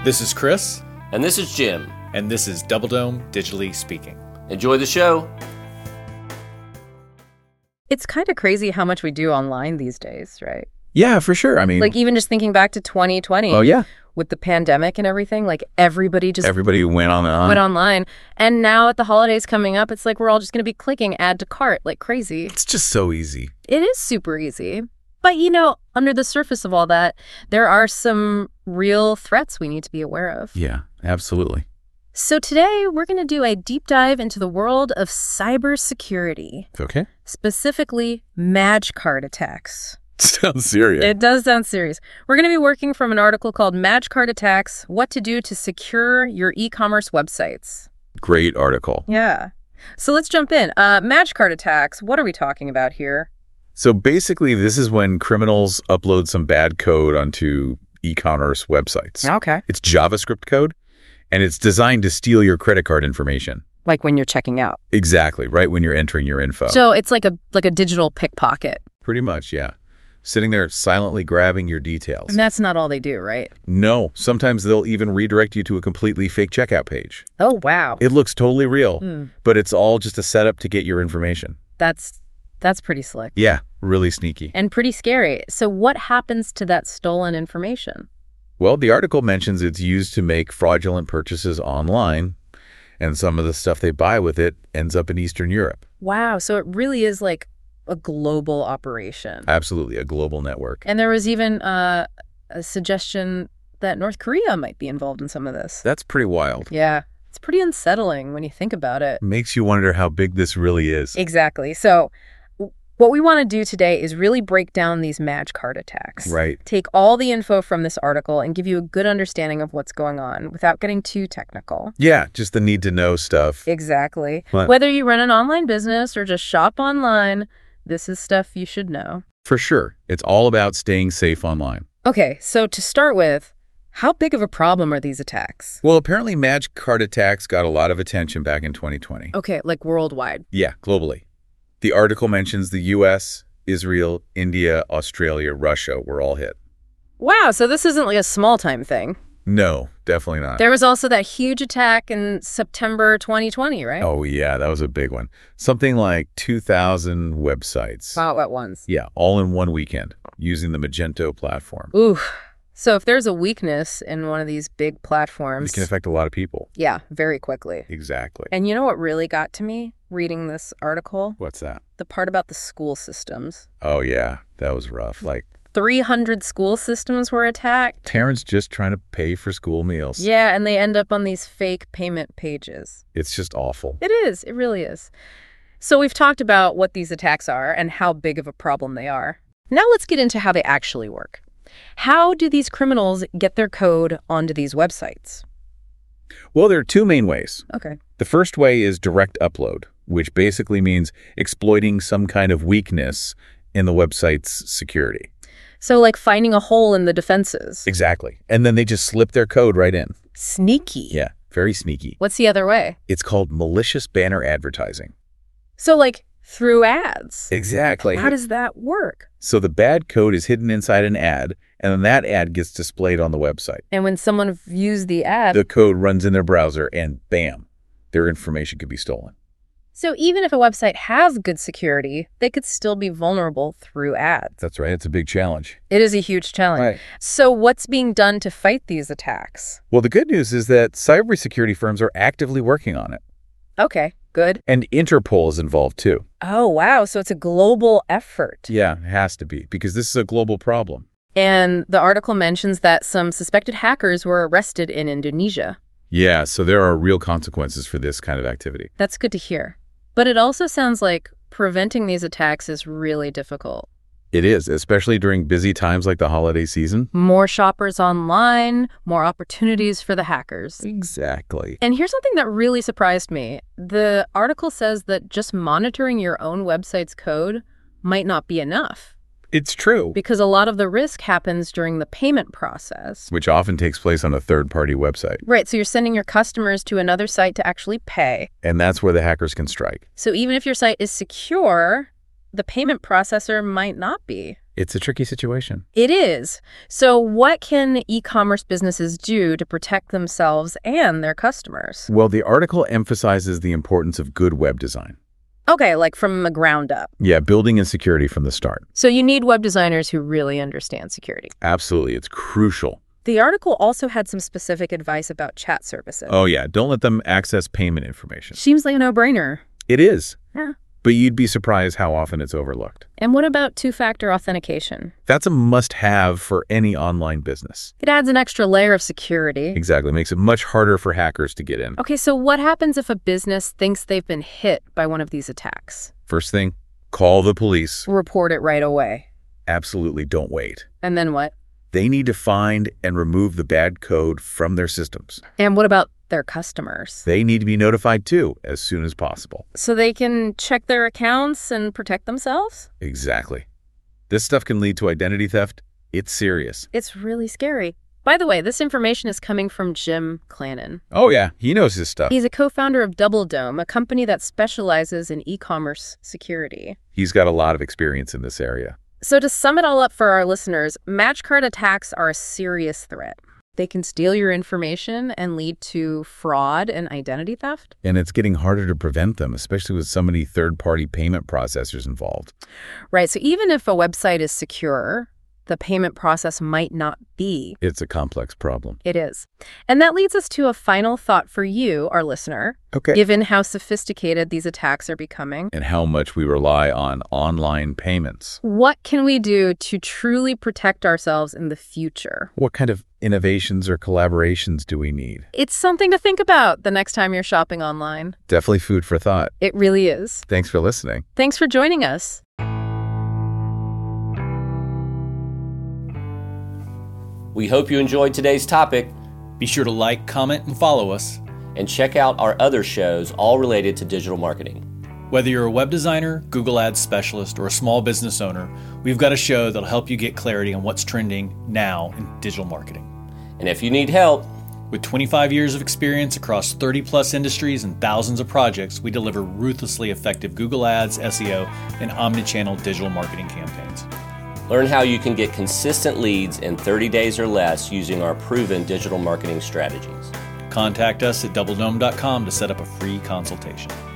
This is Chris. And this is Jim. And this is Double Dome Digitally Speaking. Enjoy the show. It's kind of crazy how much we do online these days, right? Yeah, for sure. I mean, like even just thinking back to 2020. Oh, yeah. With the pandemic and everything, like everybody went online. And now at the holidays coming up, it's like we're all just going to be clicking add to cart like crazy. It's just so easy. It is super easy. But, you know, under the surface of all that, there are some real threats we need to be aware of. Yeah, absolutely. So today, we're going to do a deep dive into the world of cybersecurity. Okay. Specifically, Magcart attacks. Sounds serious. It does sound serious. We're going to be working from an article called Magcart Attacks, What to Do to Secure Your E-Commerce Websites. Great article. Yeah. So let's jump in. Magcart attacks, what are we talking about here? So basically, this is when criminals upload some bad code onto e-commerce websites. Okay. It's JavaScript code, and it's designed to steal your credit card information. Like when you're checking out. Exactly, right when you're entering your info. So it's like a digital pickpocket. Pretty much, yeah. Sitting there silently grabbing your details. And that's not all they do, right? No. Sometimes they'll even redirect you to a completely fake checkout page. Oh, wow. It looks totally real, but it's all just a setup to get your information. That's pretty slick. Yeah, really sneaky. And pretty scary. So what happens to that stolen information? Well, the article mentions it's used to make fraudulent purchases online, and some of the stuff they buy with it ends up in Eastern Europe. Wow, so it really is like a global operation. Absolutely, a global network. And there was even a suggestion that North Korea might be involved in some of this. That's pretty wild. Yeah, it's pretty unsettling when you think about it. Makes you wonder how big this really is. Exactly. So what we want to do today is really break down these Magcart attacks. Right. Take all the info from this article and give you a good understanding of what's going on without getting too technical. Yeah, just the need to know stuff. Exactly. What? Whether you run an online business or just shop online, this is stuff you should know. For sure. It's all about staying safe online. Okay, so to start with, how big of a problem are these attacks? Well, apparently Magcart attacks got a lot of attention back in 2020. Okay, like worldwide. Yeah, globally. The article mentions the U.S., Israel, India, Australia, Russia were all hit. Wow, so this isn't like a small-time thing. No, definitely not. There was also that huge attack in September 2020, right? Oh, yeah, that was a big one. Something like 2,000 websites. Wow, at once. Yeah, all in one weekend using the Magento platform. Ooh. So if there's a weakness in one of these big platforms... It can affect a lot of people. Yeah, very quickly. Exactly. And you know what really got to me reading this article? What's that? The part about the school systems. Oh, yeah, that was rough. Like 300 school systems were attacked. parents just trying to pay for school meals. Yeah, and they end up on these fake payment pages. It's just awful. It is. It really is. So we've talked about what these attacks are and how big of a problem they are. Now let's get into how they actually work. How do these criminals get their code onto these websites? Well, there are two main ways. Okay. The first way is direct upload, which basically means exploiting some kind of weakness in the website's security. So like finding a hole in the defenses. Exactly. And then they just slip their code right in. Sneaky. Yeah, very sneaky. What's the other way? It's called malicious banner advertising. So like through ads. Exactly. How does that work? So the bad code is hidden inside an ad, and then that ad gets displayed on the website. And when someone views the ad... The code runs in their browser, and bam, their information could be stolen. So even if a website has good security, they could still be vulnerable through ads. That's right. It's a big challenge. It is a huge challenge. Right. So what's being done to fight these attacks? Well, the good news is that cybersecurity firms are actively working on it. Okay, good. And Interpol is involved, too. Oh, wow. So it's a global effort. Yeah, it has to be, because this is a global problem. And the article mentions that some suspected hackers were arrested in Indonesia. Yeah, so there are real consequences for this kind of activity. That's good to hear. But it also sounds like preventing these attacks is really difficult. It is, especially during busy times like the holiday season. More shoppers online, more opportunities for the hackers. Exactly. And here's something that really surprised me. The article says that just monitoring your own website's code might not be enough. It's true. Because a lot of the risk happens during the payment process. Which often takes place on a third-party website. Right, so you're sending your customers to another site to actually pay. And that's where the hackers can strike. So even if your site is secure, the payment processor might not be. It's a tricky situation. It is. So what can e-commerce businesses do to protect themselves and their customers? Well, the article emphasizes the importance of good web design. Okay, like from the ground up. Yeah, building in security from the start. So you need web designers who really understand security. Absolutely, it's crucial. The article also had some specific advice about chat services. Oh yeah, don't let them access payment information. Seems like a no-brainer. It is. Yeah. But you'd be surprised how often it's overlooked. And what about two-factor authentication? That's a must-have for any online business. It adds an extra layer of security. Exactly. Makes it much harder for hackers to get in. Okay, so what happens if a business thinks they've been hit by one of these attacks? First thing, call the police. Report it right away. Absolutely don't wait. And then what? They need to find and remove the bad code from their systems. And what about their customers? They need to be notified too, as soon as possible. So they can check their accounts and protect themselves? Exactly. This stuff can lead to identity theft. It's serious. It's really scary. By the way, this information is coming from Jim Clannon. Oh yeah, he knows his stuff. He's a co-founder of Double Dome, a company that specializes in e-commerce security. He's got a lot of experience in this area. So to sum it all up for our listeners, matchcard attacks are a serious threat. They can steal your information and lead to fraud and identity theft. And it's getting harder to prevent them, especially with so many third-party payment processors involved. Right, so even if a website is secure, the payment process might not be. It's a complex problem. It is. And that leads us to a final thought for you, our listener. Okay. Given how sophisticated these attacks are becoming, And how much we rely on online payments. what can we do to truly protect ourselves in the future? What kind of innovations or collaborations do we need? It's something to think about the next time you're shopping online. Definitely food for thought. It really is. Thanks for listening. Thanks for joining us. We hope you enjoyed today's topic, Be sure to like, comment, and follow us. and check out our other shows, all related to digital marketing. Whether you're a web designer, Google Ads specialist, or a small business owner, we've got a show that'll help you get clarity on what's trending now in digital marketing. And if you need help, With 25 years of experience across 30-plus industries and thousands of projects, we deliver ruthlessly effective Google Ads, SEO, and omnichannel digital marketing campaigns. learn how you can get consistent leads in 30 days or less using our proven digital marketing strategies. Contact us at doubledome.com to set up a free consultation.